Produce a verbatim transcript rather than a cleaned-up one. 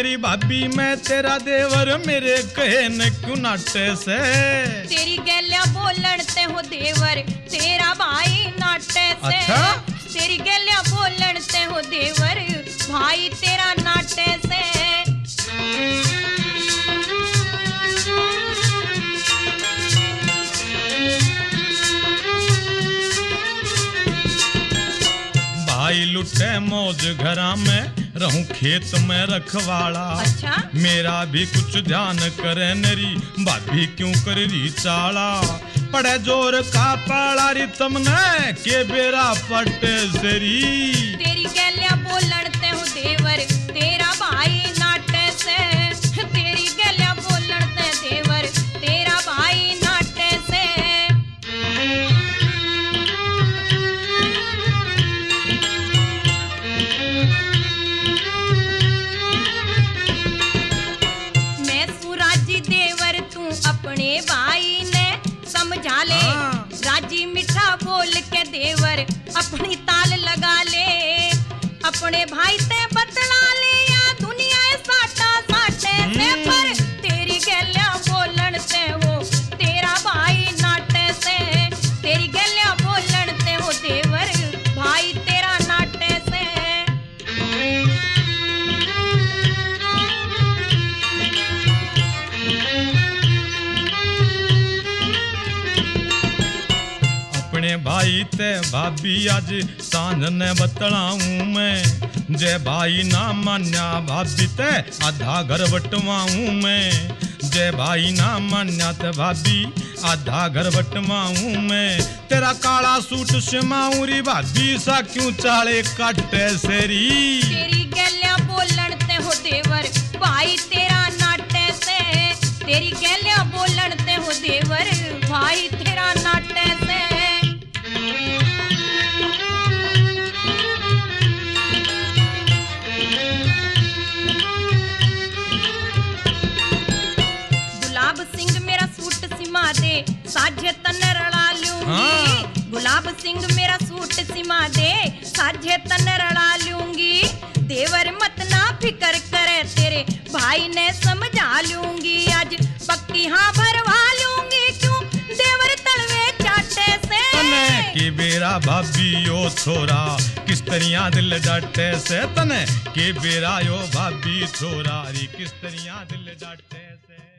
मेरी भाभी मैं तेरा देवर मेरे कहे न क्यों नाटे से। तेरी गैलिया बोलन ते हो देवर तेरा भाई नाटे से। अच्छा? तेरी गैलिया बोलन ते हो देवर भाई तेरा नाटे से। भाई लुटे मौज घरा में रहूं खेत में रखवाड़ा। अच्छा? मेरा भी कुछ ध्यान करे नरी भाभी क्यों कर रही चाला। पड़े जोर का पाला री तमने के बेरा पटे सेरी। तेरी गैलिया बोलन ते हो देवर तेरा भाई नाटे से। तेरी गैलिया बोलन ते देवर तेरा भाई नाटे से। मैं सुराजी देवर तू अपने भाई ने समझा ले। हाँ। राजी मिठा बोल के देवर अपनी ताल लगा ले। अपने भाई ते बतला ले या दुनिया साटा साटे से। पर तेरी गैलिया बोलन से वो तेरा भाई नाटे से। तेरी गैलिया बोलन से वो देवर भाई तेरा नाटे से। अपने भाई ते भाभी आज सांझ ने बतलाऊं मैं। जे भाई ना मान्या भाभी ते आधा घर बटवाऊं मैं। जे भाई ना मान्या ते भाभी आधा घर बटवाऊं मैं। तेरा काला सूट सिमाऊं री भाभी सा क्यों चाले काटे सेरी। तेरी गैलिया बोलन ते हो देवर भाई तेरा नाटे से। तेरी गैलिया बोलन ते हो देवर भाई तेरा नाटे से। गुलाब सिंह मेरा सूट सिमा दे साझे तन रला लूंगी। हाँ। गुलाब सिंह मेरा सूट सिमा दे साझे तन रला लूंगी। देवर मत ना फिकर करे तेरे भाई ने समझा लूंगी। आज पक्की हाँ भरवा लूंगी क्यों देवर तलवे चाटे से। तने के बेरा भाभी यो छोरा किस तरिया दिल डाटे से। तने के बेरा यो भाभी छोरा री किस तरिया दिल डाटे से।